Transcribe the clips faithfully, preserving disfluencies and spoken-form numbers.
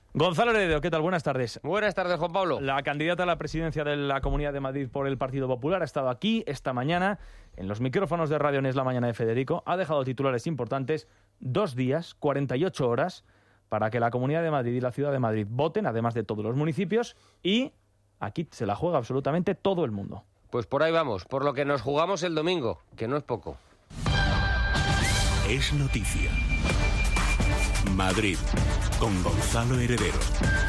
Gonzalo Heredero, ¿qué tal? Buenas tardes. Buenas tardes, Juan Pablo. La candidata a la presidencia de la Comunidad de Madrid por el Partido Popular ha estado aquí esta mañana en los micrófonos de Radio Nes La Mañana de Federico. Ha dejado titulares importantes, dos días, cuarenta y ocho horas, para que la Comunidad de Madrid y la Ciudad de Madrid voten, además de todos los municipios, y aquí se la juega absolutamente todo el mundo. Pues por ahí vamos, por lo que nos jugamos el domingo, que no es poco. Es noticia. Madrid, con Gonzalo Heredero.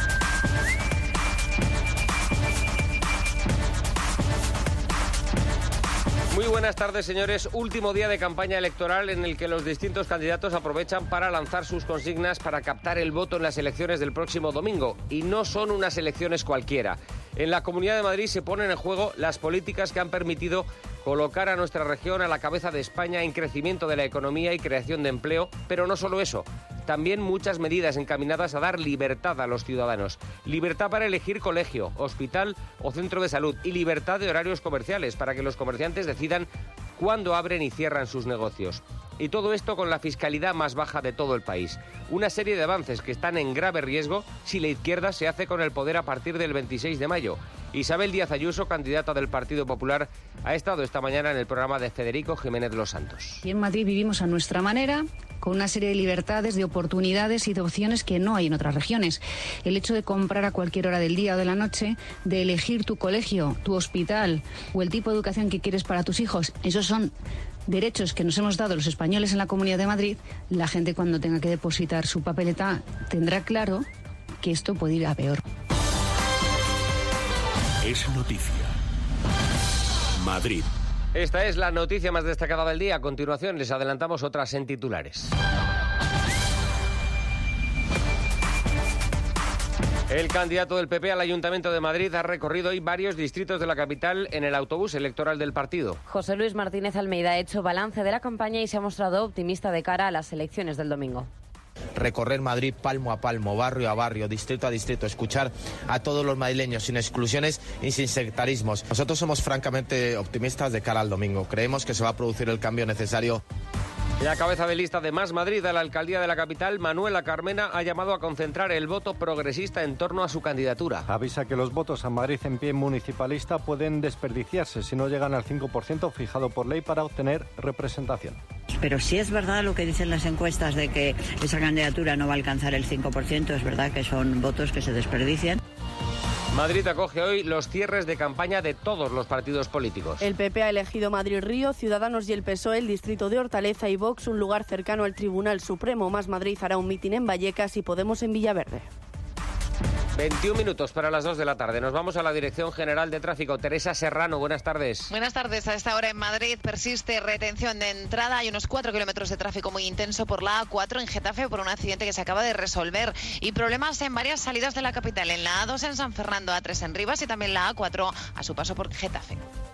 Muy buenas tardes, señores. Último día de campaña electoral en el que los distintos candidatos aprovechan para lanzar sus consignas para captar el voto en las elecciones del próximo domingo. Y no son unas elecciones cualquiera. En la Comunidad de Madrid se ponen en juego las políticas que han permitido colocar a nuestra región a la cabeza de España en crecimiento de la economía y creación de empleo, pero no solo eso. También muchas medidas encaminadas a dar libertad a los ciudadanos. Libertad para elegir colegio, hospital o centro de salud y libertad de horarios comerciales para que los comerciantes decidan cuándo abren y cierran sus negocios. Y todo esto con la fiscalidad más baja de todo el país. Una serie de avances que están en grave riesgo si la izquierda se hace con el poder a partir del veintiséis de mayo. Isabel Díaz Ayuso, candidata del Partido Popular, ha estado esta mañana en el programa de Federico Jiménez Los Santos. Y en Madrid vivimos a nuestra manera, con una serie de libertades, de oportunidades y de opciones que no hay en otras regiones. El hecho de comprar a cualquier hora del día o de la noche, de elegir tu colegio, tu hospital o el tipo de educación que quieres para tus hijos, esos son derechos que nos hemos dado los españoles en la Comunidad de Madrid. La gente, cuando tenga que depositar su papeleta, tendrá claro que esto puede ir a peor. Es noticia. Madrid. Esta es la noticia más destacada del día. A continuación les adelantamos otras en titulares. El candidato del P P al Ayuntamiento de Madrid ha recorrido hoy varios distritos de la capital en el autobús electoral del partido. José Luis Martínez Almeida ha hecho balance de la campaña y se ha mostrado optimista de cara a las elecciones del domingo. Recorrer Madrid palmo a palmo, barrio a barrio, distrito a distrito, escuchar a todos los madrileños sin exclusiones y sin sectarismos. Nosotros somos francamente optimistas de cara al domingo. Creemos que se va a producir el cambio necesario. La cabeza de lista de Más Madrid a la alcaldía de la capital, Manuela Carmena, ha llamado a concentrar el voto progresista en torno a su candidatura. Avisa que los votos a Madrid en pie municipalista pueden desperdiciarse si no llegan al cinco por ciento fijado por ley para obtener representación. Pero si es verdad lo que dicen las encuestas de que esa candidatura no va a alcanzar el cinco por ciento, es verdad que son votos que se desperdician. Madrid acoge hoy los cierres de campaña de todos los partidos políticos. El P P ha elegido Madrid-Río, Ciudadanos y el P S O E, el distrito de Hortaleza y Vox, un lugar cercano al Tribunal Supremo. Más Madrid hará un mitin en Vallecas y Podemos en Villaverde. veintiún minutos para las dos de la tarde. Nos vamos a la Dirección General de Tráfico. Teresa Serrano, buenas tardes. Buenas tardes. A esta hora en Madrid persiste retención de entrada. Hay unos cuatro kilómetros de tráfico muy intenso por la A cuatro en Getafe por un accidente que se acaba de resolver. Y problemas en varias salidas de la capital. En la A dos en San Fernando, A tres en Rivas y también la A cuatro a su paso por Getafe.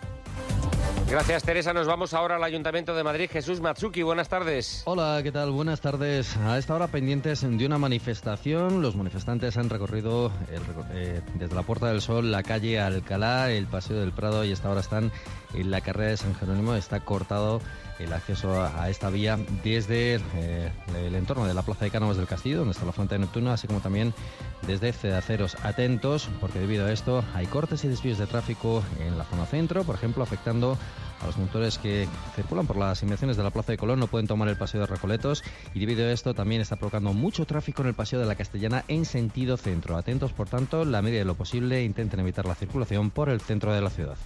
Gracias, Teresa. Nos vamos ahora al Ayuntamiento de Madrid. Jesús Matsuki, buenas tardes. Hola, ¿qué tal? Buenas tardes. A esta hora pendientes de una manifestación. Los manifestantes han recorrido el, eh, desde la Puerta del Sol, la calle Alcalá, el Paseo del Prado y hasta ahora están en la carrera de San Jerónimo. Está cortado el acceso a, a esta vía desde eh, el entorno de la Plaza de Cánovas del Castillo, donde está la Fuente de Neptuno, así como también desde Cedaceros. Atentos, porque debido a esto hay cortes y desvíos de tráfico en la zona centro, por ejemplo, afectando a los motores que circulan por las inmediaciones de la Plaza de Colón, no pueden tomar el Paseo de Recoletos, y debido a esto también está provocando mucho tráfico en el Paseo de la Castellana en sentido centro. Atentos, por tanto, la medida de lo posible, intenten evitar la circulación por el centro de la ciudad.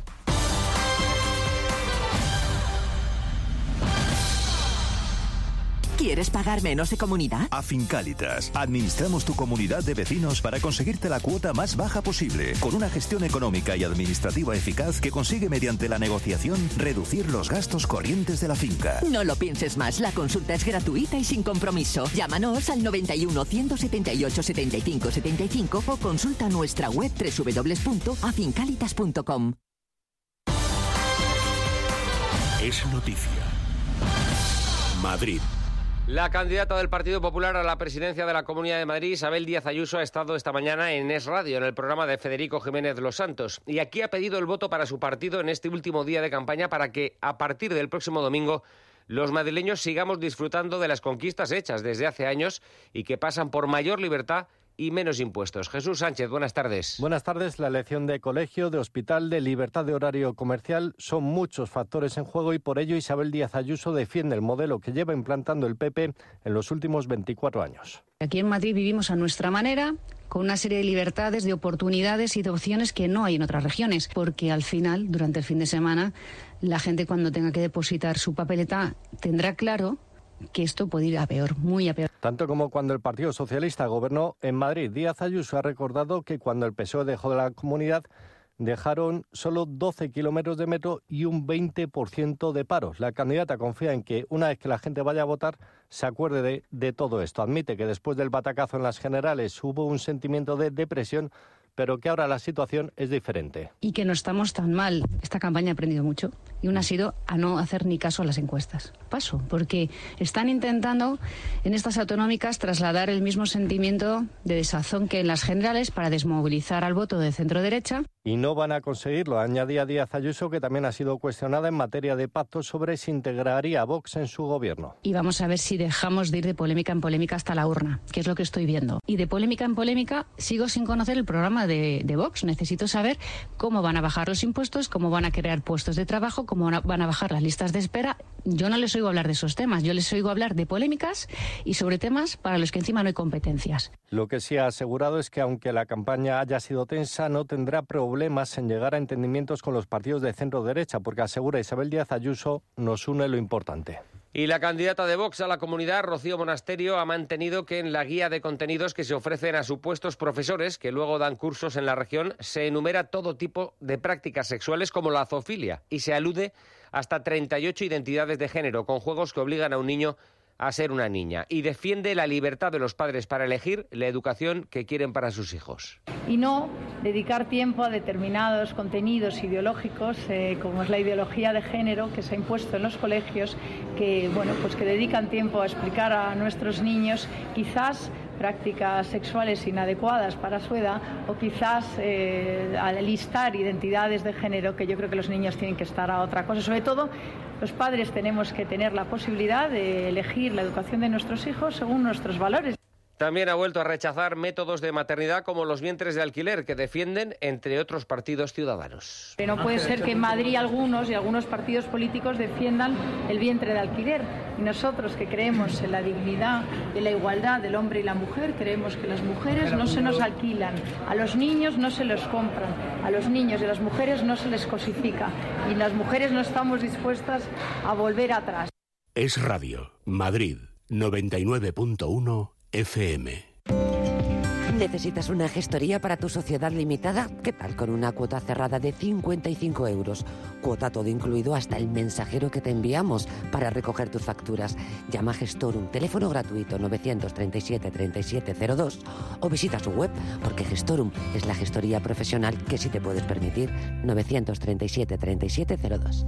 ¿Quieres pagar menos de comunidad? A Fincalitas. Administramos tu comunidad de vecinos para conseguirte la cuota más baja posible, con una gestión económica y administrativa eficaz que consigue mediante la negociación reducir los gastos corrientes de la finca. No lo pienses más, la consulta es gratuita y sin compromiso. Llámanos al noventa y uno, ciento setenta y ocho, setenta y cinco setenta y cinco o consulta nuestra web doble u doble u doble u punto a fincalitas punto com. Es noticia. Madrid. La candidata del Partido Popular a la presidencia de la Comunidad de Madrid, Isabel Díaz Ayuso, ha estado esta mañana en Es Radio, en el programa de Federico Jiménez Los Santos. Y aquí ha pedido el voto para su partido en este último día de campaña para que, a partir del próximo domingo, los madrileños sigamos disfrutando de las conquistas hechas desde hace años y que pasan por mayor libertad y menos impuestos. Jesús Sánchez, buenas tardes. Buenas tardes. La elección de colegio, de hospital, de libertad de horario comercial son muchos factores en juego y por ello Isabel Díaz Ayuso defiende el modelo que lleva implantando el P P en los últimos veinticuatro años. Aquí en Madrid vivimos a nuestra manera, con una serie de libertades, de oportunidades y de opciones que no hay en otras regiones, porque al final, durante el fin de semana, la gente cuando tenga que depositar su papeleta tendrá claro que esto puede ir a peor, muy a peor. Tanto como cuando el Partido Socialista gobernó en Madrid, Díaz Ayuso ha recordado que cuando el P S O E dejó de la comunidad, dejaron solo doce kilómetros de metro y un veinte por ciento de paros. La candidata confía en que una vez que la gente vaya a votar, se acuerde de, de todo esto. Admite que después del batacazo en las generales hubo un sentimiento de depresión, pero que ahora la situación es diferente. Y que no estamos tan mal. Esta campaña ha aprendido mucho y una ha sido a no hacer ni caso a las encuestas. Paso, porque están intentando en estas autonómicas trasladar el mismo sentimiento de desazón que en las generales para desmovilizar al voto de centro-derecha. Y no van a conseguirlo, añadía Díaz Ayuso, que también ha sido cuestionada en materia de pacto sobre si integraría a Vox en su gobierno. Y vamos a ver si dejamos de ir de polémica en polémica hasta la urna, que es lo que estoy viendo. Y de polémica en polémica sigo sin conocer el programa de, de Vox. Necesito saber cómo van a bajar los impuestos, cómo van a crear puestos de trabajo, cómo van a, van a bajar las listas de espera. Yo no les oigo hablar de esos temas, yo les oigo hablar de polémicas y sobre temas para los que encima no hay competencias. Lo que sí ha asegurado es que aunque la campaña haya sido tensa, no tendrá problemas en llegar a entendimientos con los partidos de centro-derecha, porque asegura Isabel Díaz Ayuso, nos une lo importante. Y la candidata de Vox a la comunidad, Rocío Monasterio, ha mantenido que en la guía de contenidos que se ofrecen a supuestos profesores que luego dan cursos en la región se enumera todo tipo de prácticas sexuales como la zoofilia y se alude hasta treinta y ocho identidades de género con juegos que obligan a un niño a ser una niña, y defiende la libertad de los padres para elegir la educación que quieren para sus hijos. Y no dedicar tiempo a determinados contenidos ideológicos, eh, como es la ideología de género que se ha impuesto en los colegios, que, bueno, pues que dedican tiempo a explicar a nuestros niños quizás prácticas sexuales inadecuadas para su edad o quizás eh, a listar identidades de género, que yo creo que los niños tienen que estar a otra cosa. Sobre todo, los padres tenemos que tener la posibilidad de elegir la educación de nuestros hijos según nuestros valores. También ha vuelto a rechazar métodos de maternidad como los vientres de alquiler que defienden, entre otros partidos ciudadanos. No puede ser que en Madrid algunos y algunos partidos políticos defiendan el vientre de alquiler. Y nosotros, que creemos en la dignidad y la igualdad del hombre y la mujer, creemos que las mujeres no se nos alquilan, a los niños no se los compran, a los niños y a las mujeres no se les cosifica. Y las mujeres no estamos dispuestas a volver atrás. Es Radio, Madrid, noventa y nueve punto uno F M. ¿Necesitas una gestoría para tu sociedad limitada? ¿Qué tal con una cuota cerrada de cincuenta y cinco euros? Cuota todo incluido hasta el mensajero que te enviamos para recoger tus facturas. Llama a Gestorum, teléfono gratuito novecientos treinta y siete treinta y siete cero dos o visita su web, porque Gestorum es la gestoría profesional que sí te puedes permitir. novecientos treinta y siete treinta y siete cero dos.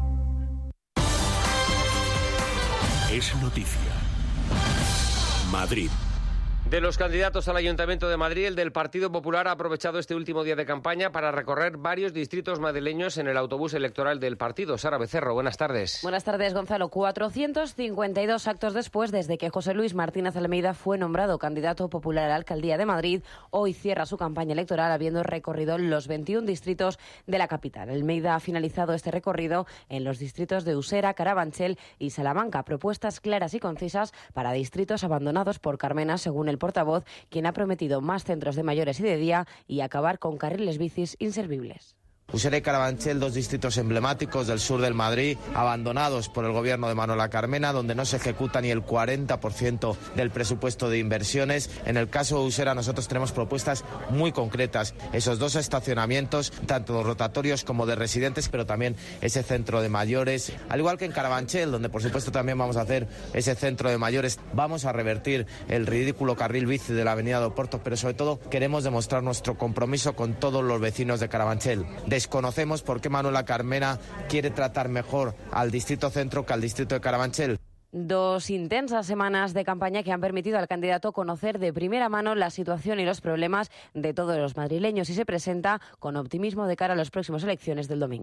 Es noticia. Madrid. De los candidatos al Ayuntamiento de Madrid, el del Partido Popular ha aprovechado este último día de campaña para recorrer varios distritos madrileños en el autobús electoral del partido. Sara Becerro, buenas tardes. Buenas tardes, Gonzalo. cuatrocientos cincuenta y dos actos después, desde que José Luis Martínez Almeida fue nombrado candidato popular a la Alcaldía de Madrid, hoy cierra su campaña electoral habiendo recorrido los veintiún distritos de la capital. Almeida ha finalizado este recorrido en los distritos de Usera, Carabanchel y Salamanca. Propuestas claras y concisas para distritos abandonados por Carmena, según el portavoz, quien ha prometido más centros de mayores y de día y acabar con carriles bicis inservibles. Usera y Carabanchel, dos distritos emblemáticos del sur del Madrid, abandonados por el gobierno de Manuela Carmena, donde no se ejecuta ni el cuarenta por ciento del presupuesto de inversiones. En el caso de Usera, nosotros tenemos propuestas muy concretas. Esos dos estacionamientos, tanto rotatorios como de residentes, pero también ese centro de mayores. Al igual que en Carabanchel, donde por supuesto también vamos a hacer ese centro de mayores. Vamos a revertir el ridículo carril bici de la avenida de Oporto, pero sobre todo queremos demostrar nuestro compromiso con todos los vecinos de Carabanchel. Desconocemos por qué Manuela Carmena quiere tratar mejor al distrito centro que al distrito de Carabanchel. Dos intensas semanas de campaña que han permitido al candidato conocer de primera mano la situación y los problemas de todos los madrileños y se presenta con optimismo de cara a las próximas elecciones del domingo.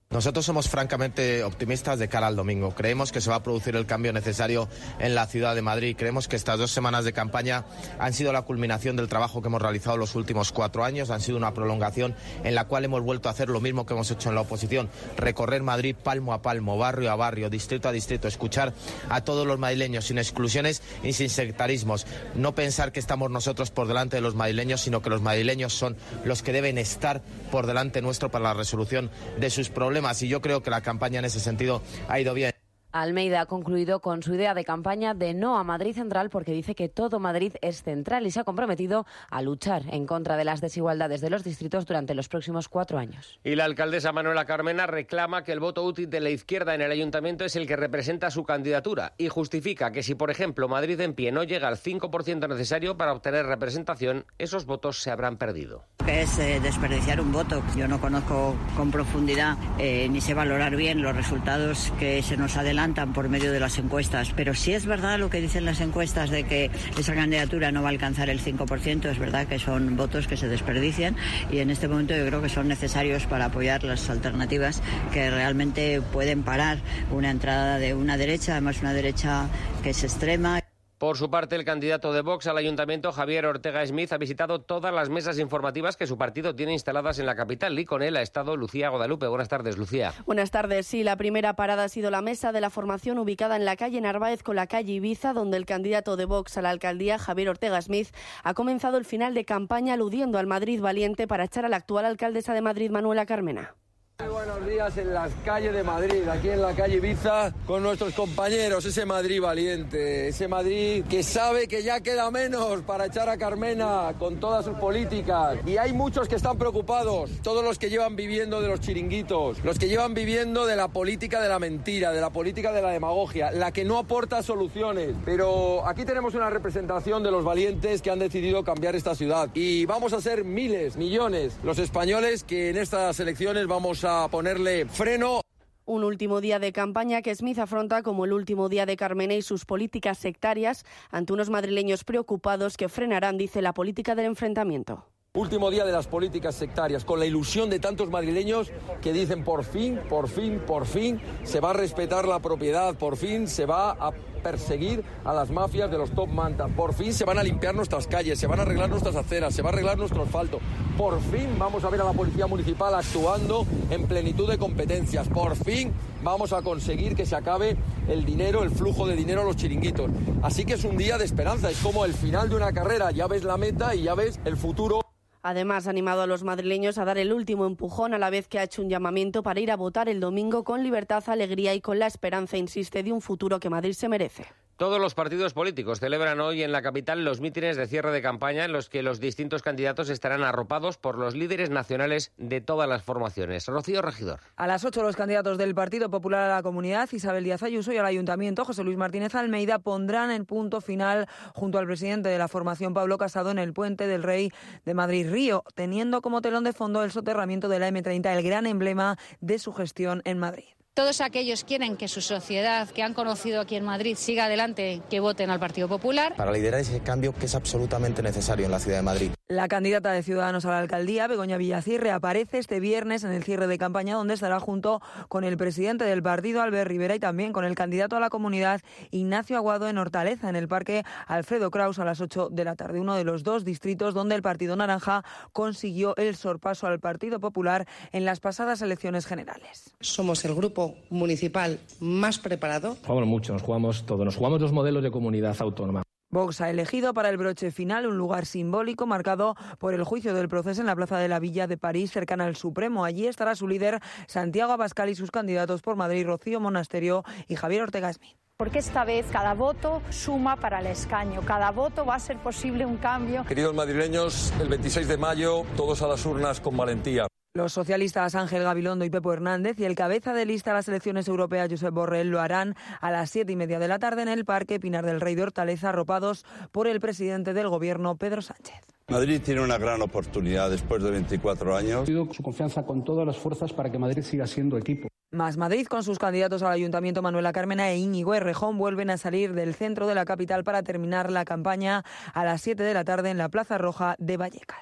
Nosotros somos francamente optimistas de cara al domingo. Creemos que se va a producir el cambio necesario en la ciudad de Madrid. Creemos que estas dos semanas de campaña han sido la culminación del trabajo que hemos realizado los últimos cuatro años. Han sido una prolongación en la cual hemos vuelto a hacer lo mismo que hemos hecho en la oposición. Recorrer Madrid palmo a palmo, barrio a barrio, distrito a distrito. Escuchar a todos los madrileños sin exclusiones y sin sectarismos. No pensar que estamos nosotros por delante de los madrileños, sino que los madrileños son los que deben estar por delante nuestro para la resolución de sus problemas. Y yo creo que la campaña en ese sentido ha ido bien. Almeida ha concluido con su idea de campaña de no a Madrid Central porque dice que todo Madrid es central y se ha comprometido a luchar en contra de las desigualdades de los distritos durante los próximos cuatro años. Y la alcaldesa Manuela Carmena reclama que el voto útil de la izquierda en el ayuntamiento es el que representa su candidatura y justifica que si, por ejemplo, Madrid en pie no llega al cinco por ciento necesario para obtener representación, esos votos se habrán perdido. Es eh, desperdiciar un voto. Yo no conozco con profundidad eh, ni sé valorar bien los resultados que se nos adelantan por medio de las encuestas, pero si es verdad lo que dicen las encuestas de que esa candidatura no va a alcanzar el cinco por ciento, es verdad que son votos que se desperdician y en este momento yo creo que son necesarios para apoyar las alternativas que realmente pueden parar una entrada de una derecha, además una derecha que es extrema. Por su parte, el candidato de Vox al ayuntamiento, Javier Ortega Smith, ha visitado todas las mesas informativas que su partido tiene instaladas en la capital y con él ha estado Lucía Guadalupe. Buenas tardes, Lucía. Buenas tardes. Sí, la primera parada ha sido la mesa de la formación ubicada en la calle Narváez con la calle Ibiza, donde el candidato de Vox a la alcaldía, Javier Ortega Smith, ha comenzado el final de campaña aludiendo al Madrid valiente para echar a la actual alcaldesa de Madrid, Manuela Carmena. Muy buenos días en las calles de Madrid, aquí en la calle Ibiza, con nuestros compañeros, ese Madrid valiente, ese Madrid que sabe que ya queda menos para echar a Carmena con todas sus políticas. Y hay muchos que están preocupados, todos los que llevan viviendo de los chiringuitos, los que llevan viviendo de la política de la mentira, de la política de la demagogia, la que no aporta soluciones. Pero aquí tenemos una representación de los valientes que han decidido cambiar esta ciudad. Y vamos a ser miles, millones, los españoles que en estas elecciones vamos a a ponerle freno. Un último día de campaña que Smith afronta como el último día de Carmena y sus políticas sectarias ante unos madrileños preocupados que frenarán, dice, la política del enfrentamiento. Último día de las políticas sectarias, con la ilusión de tantos madrileños que dicen por fin, por fin, por fin se va a respetar la propiedad, por fin se va a perseguir a las mafias de los top manta, por fin se van a limpiar nuestras calles, se van a arreglar nuestras aceras, se va a arreglar nuestro asfalto, por fin vamos a ver a la policía municipal actuando en plenitud de competencias, por fin vamos a conseguir que se acabe el dinero, el flujo de dinero a los chiringuitos. Así que es un día de esperanza, es como el final de una carrera, ya ves la meta y ya ves el futuro. Además, ha animado a los madrileños a dar el último empujón a la vez que ha hecho un llamamiento para ir a votar el domingo con libertad, alegría y con la esperanza, insiste, de un futuro que Madrid se merece. Todos los partidos políticos celebran hoy en la capital los mítines de cierre de campaña en los que los distintos candidatos estarán arropados por los líderes nacionales de todas las formaciones. Rocío Regidor. A las ocho los candidatos del Partido Popular a la Comunidad, Isabel Díaz Ayuso, y al Ayuntamiento, José Luis Martínez Almeida, pondrán el punto final junto al presidente de la formación, Pablo Casado, en el Puente del Rey de Madrid-Río, teniendo como telón de fondo el soterramiento de la eme treinta, el gran emblema de su gestión en Madrid. Todos aquellos quieren que su sociedad, que han conocido aquí en Madrid, siga adelante, que voten al Partido Popular. Para liderar ese cambio que es absolutamente necesario en la ciudad de Madrid. La candidata de Ciudadanos a la alcaldía, Begoña Villacís, reaparece este viernes en el cierre de campaña, donde estará junto con el presidente del partido, Albert Rivera, y también con el candidato a la comunidad, Ignacio Aguado, en Hortaleza, en el Parque Alfredo Kraus, a las ocho de la tarde. Uno de los dos distritos donde el Partido Naranja consiguió el sorpaso al Partido Popular en las pasadas elecciones generales. Somos el grupo municipal más preparado. Jugamos mucho, nos jugamos todo, nos jugamos los modelos de comunidad autónoma. Vox ha elegido para el broche final un lugar simbólico marcado por el juicio del proceso en la Plaza de la Villa de París, cercana al Supremo. Allí estará su líder, Santiago Abascal, y sus candidatos por Madrid, Rocío Monasterio y Javier Ortega Smith. Porque esta vez cada voto suma para el escaño, cada voto va a ser posible un cambio. Queridos madrileños, el veintiséis de mayo, todos a las urnas con valentía. Los socialistas Ángel Gabilondo y Pepo Hernández y el cabeza de lista a las elecciones europeas, Josep Borrell, lo harán a las siete y media de la tarde en el Parque Pinar del Rey de Hortaleza, arropados por el presidente del Gobierno, Pedro Sánchez. Madrid tiene una gran oportunidad después de veinticuatro años. Pido su confianza con todas las fuerzas para que Madrid siga siendo equipo. Más Madrid, con sus candidatos al Ayuntamiento, Manuela Carmena e Íñigo Errejón, vuelven a salir del centro de la capital para terminar la campaña a las siete de la tarde en la Plaza Roja de Vallecas.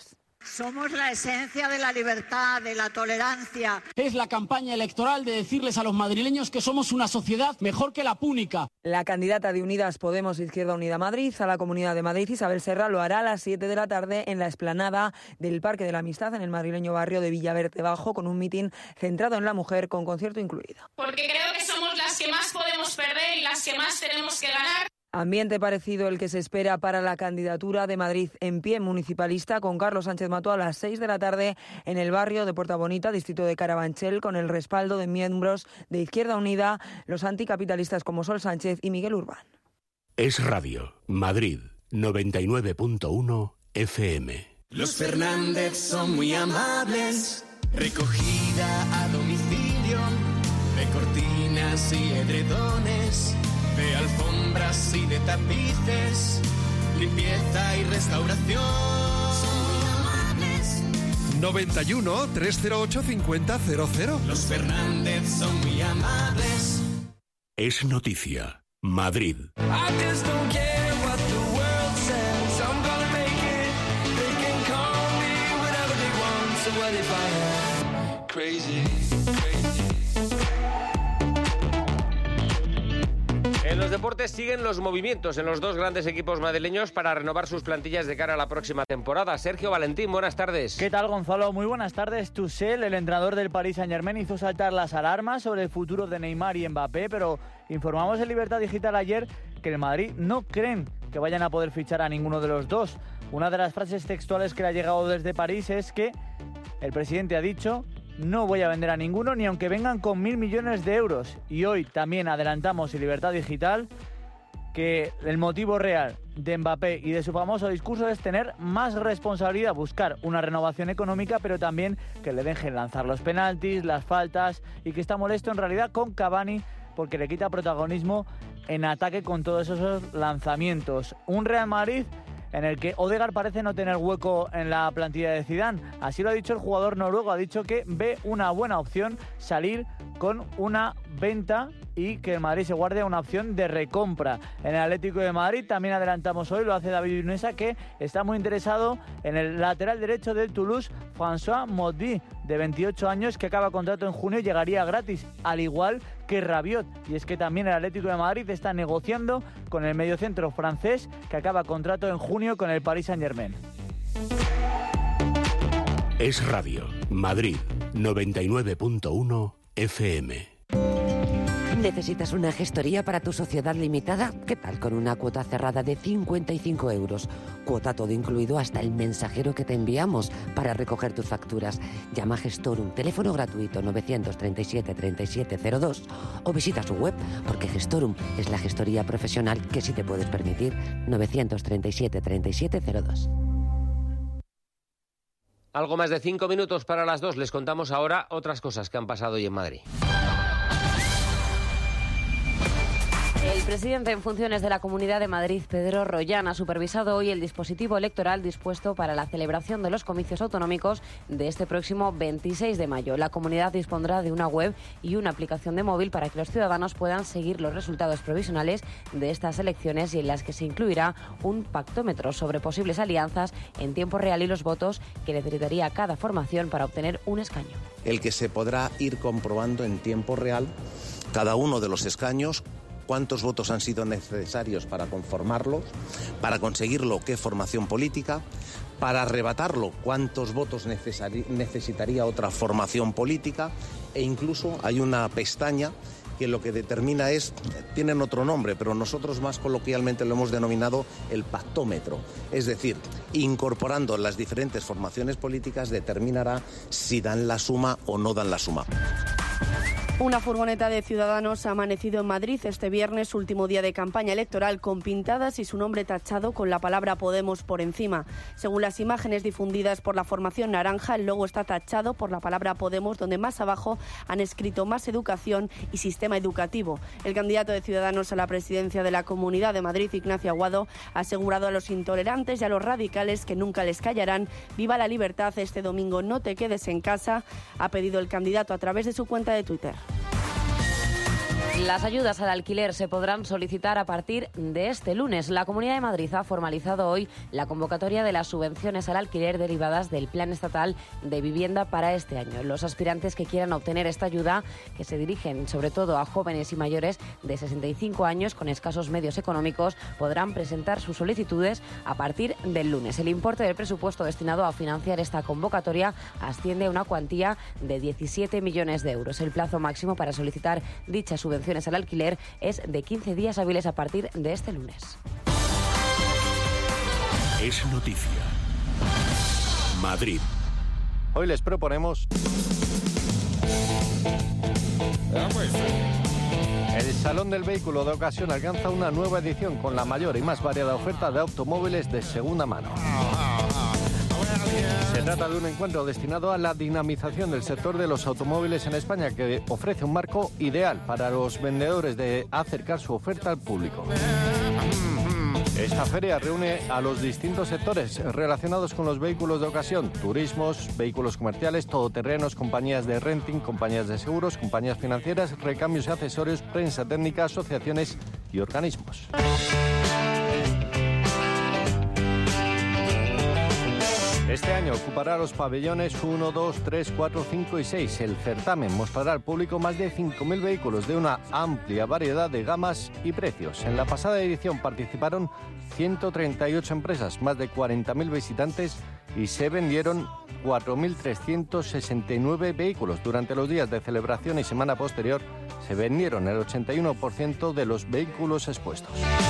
Somos la esencia de la libertad, de la tolerancia. Es la campaña electoral de decirles a los madrileños que somos una sociedad mejor que la púnica. La candidata de Unidas Podemos Izquierda Unida Madrid a la Comunidad de Madrid, Isabel Serra, lo hará a las siete de la tarde en la explanada del Parque de la Amistad en el madrileño barrio de Villaverde Bajo, con un mitin centrado en la mujer con concierto incluido. Porque creo que somos las que más podemos perder y las que más tenemos que ganar. Ambiente parecido el que se espera para la candidatura de Madrid en pie municipalista, con Carlos Sánchez Mató a las seis de la tarde en el barrio de Puerta Bonita, distrito de Carabanchel, con el respaldo de miembros de Izquierda Unida, los anticapitalistas como Sol Sánchez y Miguel Urbán. Es Radio, Madrid, noventa y nueve punto uno F M. Los Fernández son muy amables, recogida a domicilio, de cortinas y edredones, de alfombras y de tapices, limpieza y restauración. Son muy amables. noventa y uno, trescientos ocho, cincuenta, cero cero. Los Fernández son muy amables. Es noticia, Madrid. En los deportes siguen los movimientos en los dos grandes equipos madrileños para renovar sus plantillas de cara a la próxima temporada. Sergio Valentín, buenas tardes. ¿Qué tal, Gonzalo? Muy buenas tardes. Tuchel, el entrenador del Paris Saint-Germain, hizo saltar las alarmas sobre el futuro de Neymar y Mbappé, pero informamos en Libertad Digital ayer que el Madrid no creen que vayan a poder fichar a ninguno de los dos. Una de las frases textuales que le ha llegado desde París es que el presidente ha dicho: no voy a vender a ninguno, ni aunque vengan con mil millones de euros. Y hoy también adelantamos en Libertad Digital que el motivo real de Mbappé y de su famoso discurso es tener más responsabilidad, buscar una renovación económica, pero también que le dejen lanzar los penaltis, las faltas, y que está molesto en realidad con Cavani porque le quita protagonismo en ataque con todos esos lanzamientos. Un Real Madrid en el que Odegaard parece no tener hueco en la plantilla de Zidane. Así lo ha dicho el jugador noruego, ha dicho que ve una buena opción salir con una venta y que el Madrid se guarde una opción de recompra. En el Atlético de Madrid también adelantamos hoy, lo hace David Unesa, que está muy interesado en el lateral derecho del Toulouse, François Mody, de veintiocho años, que acaba contrato en junio y llegaría gratis, al igual que Rabiot. Y es que también el Atlético de Madrid está negociando con el mediocentro francés, que acaba contrato en junio con el Paris Saint-Germain. Es Radio, Madrid, noventa y nueve punto uno F M. ¿Necesitas una gestoría para tu sociedad limitada? ¿Qué tal con una cuota cerrada de cincuenta y cinco euros? Cuota todo incluido hasta el mensajero que te enviamos para recoger tus facturas. Llama a Gestorum, teléfono gratuito novecientos treinta y siete, treinta y siete cero dos, o visita su web, porque Gestorum es la gestoría profesional que sí te puedes permitir. novecientos treinta y siete, treinta y siete cero dos. Algo más de cinco minutos para las dos. Les contamos ahora otras cosas que han pasado hoy en Madrid. El presidente en funciones de la Comunidad de Madrid, Pedro Rollán, ha supervisado hoy el dispositivo electoral dispuesto para la celebración de los comicios autonómicos de este próximo veintiséis de mayo. La comunidad dispondrá de una web y una aplicación de móvil para que los ciudadanos puedan seguir los resultados provisionales de estas elecciones, y en las que se incluirá un pactómetro sobre posibles alianzas en tiempo real y los votos que necesitaría cada formación para obtener un escaño. El que se podrá ir comprobando en tiempo real cada uno de los escaños, cuántos votos han sido necesarios para conformarlos, para conseguirlo, qué formación política, para arrebatarlo, cuántos votos necesitaría otra formación política, e incluso hay una pestaña que lo que determina es, tienen otro nombre, pero nosotros más coloquialmente lo hemos denominado el pactómetro. Es decir, incorporando las diferentes formaciones políticas determinará si dan la suma o no dan la suma. Una furgoneta de Ciudadanos ha amanecido en Madrid este viernes, último día de campaña electoral, con pintadas y su nombre tachado con la palabra Podemos por encima. Según las imágenes difundidas por la formación naranja, el logo está tachado por la palabra Podemos, donde más abajo han escrito más educación y sistema educativo. El candidato de Ciudadanos a la presidencia de la Comunidad de Madrid, Ignacio Aguado, ha asegurado a los intolerantes y a los radicales que nunca les callarán. Viva la libertad este domingo, no te quedes en casa, ha pedido el candidato a través de su cuenta de Twitter. Las ayudas al alquiler se podrán solicitar a partir de este lunes. La Comunidad de Madrid ha formalizado hoy la convocatoria de las subvenciones al alquiler derivadas del Plan Estatal de Vivienda para este año. Los aspirantes que quieran obtener esta ayuda, que se dirigen sobre todo a jóvenes y mayores de sesenta y cinco años con escasos medios económicos, podrán presentar sus solicitudes a partir del lunes. El importe del presupuesto destinado a financiar esta convocatoria asciende a una cuantía de diecisiete millones de euros. El plazo máximo para solicitar dicha subvención al alquiler es de quince días hábiles a partir de este lunes. Es noticia. Madrid. Hoy les proponemos el Salón del Vehículo de Ocasión alcanza una nueva edición con la mayor y más variada oferta de automóviles de segunda mano. Se trata de un encuentro destinado a la dinamización del sector de los automóviles en España, que ofrece un marco ideal para los vendedores de acercar su oferta al público. Esta feria reúne a los distintos sectores relacionados con los vehículos de ocasión: turismos, vehículos comerciales, todoterrenos, compañías de renting, compañías de seguros, compañías financieras, recambios y accesorios, prensa técnica, asociaciones y organismos. Este año ocupará los pabellones uno, dos, tres, cuatro, cinco y seis. El certamen mostrará al público más de cinco mil vehículos de una amplia variedad de gamas y precios. En la pasada edición participaron ciento treinta y ocho empresas, más de cuarenta mil visitantes y se vendieron cuatro mil trescientos sesenta y nueve vehículos. Durante los días de celebración y semana posterior se vendieron el ochenta y uno por ciento de los vehículos expuestos.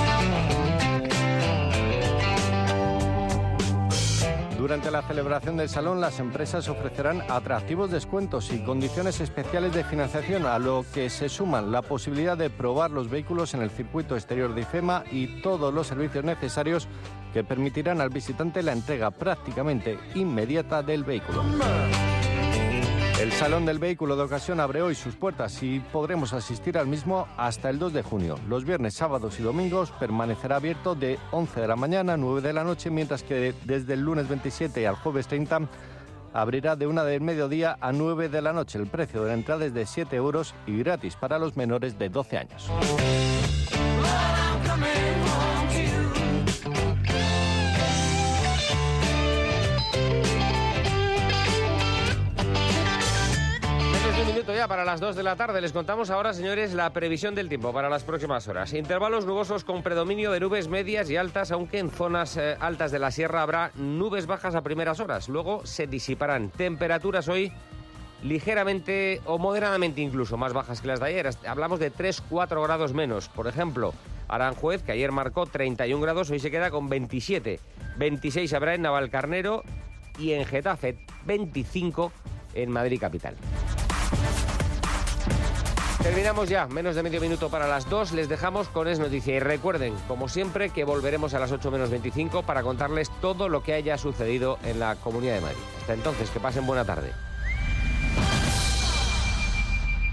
Durante la celebración del salón, las empresas ofrecerán atractivos descuentos y condiciones especiales de financiación, a lo que se suman la posibilidad de probar los vehículos en el circuito exterior de IFEMA y todos los servicios necesarios que permitirán al visitante la entrega prácticamente inmediata del vehículo. El Salón del Vehículo de Ocasión abre hoy sus puertas y podremos asistir al mismo hasta el dos de junio. Los viernes, sábados y domingos permanecerá abierto de once de la mañana a nueve de la noche, mientras que desde el lunes veintisiete al jueves treinta abrirá de una del mediodía a nueve de la noche. El precio de la entrada es de siete euros y gratis para los menores de doce años. Ya para las dos de la tarde les contamos ahora, señores, la previsión del tiempo para las próximas horas. Intervalos nubosos con predominio de nubes medias y altas, aunque en zonas eh, altas de la sierra habrá nubes bajas a primeras horas. Luego se disiparán. Temperaturas hoy ligeramente o moderadamente incluso más bajas que las de ayer. Hablamos de tres a cuatro grados menos. Por ejemplo, Aranjuez, que ayer marcó treinta y un grados, hoy se queda con veintisiete. veintiséis habrá en Navalcarnero y en Getafe, veinticinco en Madrid capital. Terminamos ya, menos de medio minuto para las dos, les dejamos con Es Noticia y recuerden, como siempre, que volveremos a las ocho menos veinticinco para contarles todo lo que haya sucedido en la Comunidad de Madrid. Hasta entonces, que pasen buena tarde.